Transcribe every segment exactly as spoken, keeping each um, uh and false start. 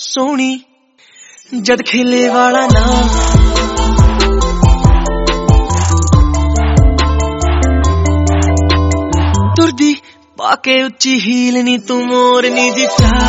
सोहनी जद खेले वाला ना तुरदी पाके उच्ची हील नी तू मोरनी दी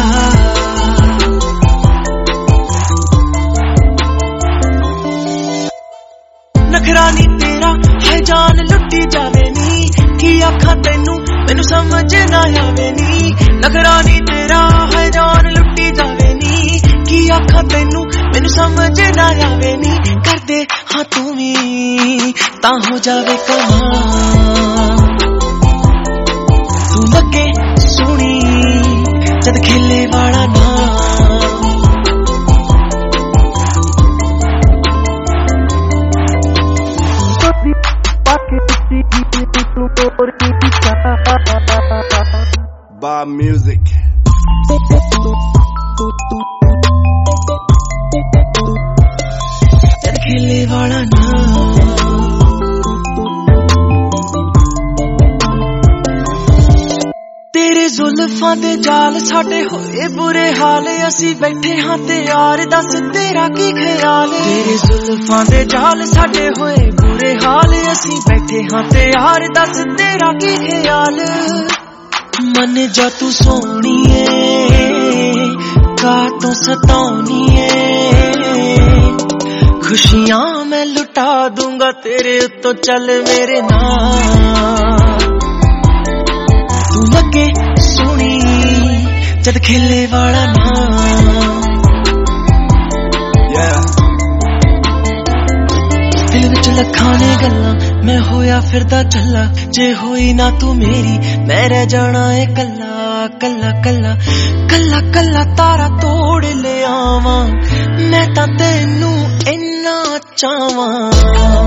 नखरा नी तेरा है जान लुटी जावे नी की आखा तेनू मैनू समझ ना आवे नी नखरा नी तेरा है जान लुटी जावे नी की आखा तेनू मैनू समझ ना आवे नी कर दे हाँ तू भी ता हो जावे कमाल तू लगे सोहनी जद खेले वाला ना Bob Music. जद खेले वाला ना तेरे जुल्फां दे जाल साडे होए बुरे हाल असी बैठे हां ते यार दस तेरा की ख्याल तेरे जुल्फां दे जाल साडे होए बुरे हाल असी बैठे हां ते यार दस तेरा की ख्याल मन जा तू सोहणीए का तू सताउणीए खुशियां मैं लुटा दूंगा तेरे उत्तों चल मेरे नाल तू लगे सोहनी जद खेले वाला ना दिल विच लखां ने गल्लां मैं होया फिरदा चला जे होई ना तू मेरी मैं रह जाना है कल्ला कल्ला कल्ला कल्ला कल्ला तारा तोड़ ले आवां मैं तां तैनू इन्ना चाहवां